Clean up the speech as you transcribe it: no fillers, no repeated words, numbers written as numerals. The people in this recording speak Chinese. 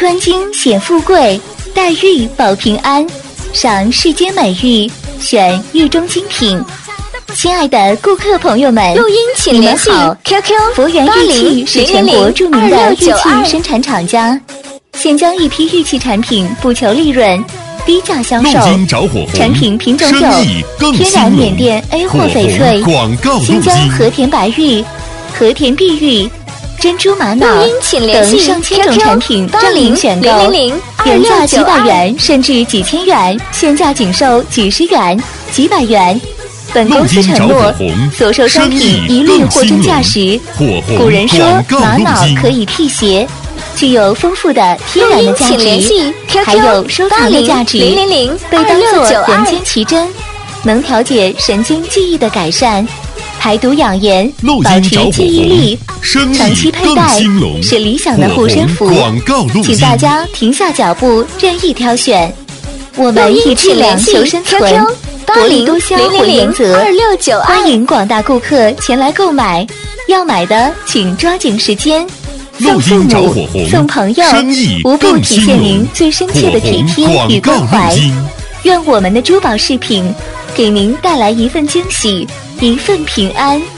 穿金显富贵，戴玉保平安，赏世间美玉，选玉中精品。亲爱的顾客朋友们， 录音请联系 QQ 佛源玉器是全国著名的玉器生产厂家，现将一批玉器产品不求利润，低价销售。产品品种有天然缅甸 A 货翡翠、新疆和田白玉、和田碧玉、珍珠玛瑙等上千种产品任您选购，原价几百元甚至几千元，现价仅售几十元、几百元。本公司承诺，所售商品一律货真价实。古人说玛瑙可以辟邪，具有丰富的天然的价值，还有收藏的价值，被当作人间奇珍，能调节神经记忆的改善，排毒养颜，保持记忆力，长期佩戴是理想的护身符。请大家停下脚步，任意挑选。我们以质量求生存，薄利多销为原则，欢迎广大顾客前来购买。要买的请抓紧时间，送父母、送朋友，无不体现您最深切的体贴与关怀。愿我们的珠宝饰品给您带来一份惊喜，一份平安。